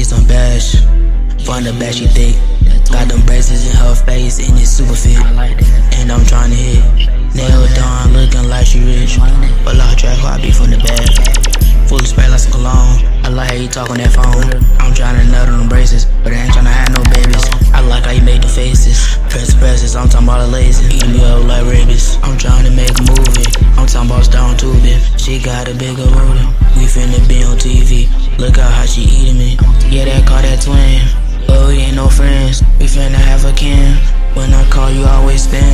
some bash. Front the back, she thick. Got them braces in her face, and it's super fit. And I'm tryna hit. Nail done, looking like she rich. But like track, I be from the back. Full of spray like some cologne. I like how you talk on that phone. I'm tryna nut on them braces, but I ain't tryna have no babies. I like how you make the faces. Press the presses, I'm talking about the lazy. Eating me up like rabies. I'm tryna make a movie. I'm talking about down to it. She got a bigger booty. We finna be on TV. Look out how she eating me. Yeah, that car, that twin. But we ain't no friends. We finna have a kin. When I call you, always spin.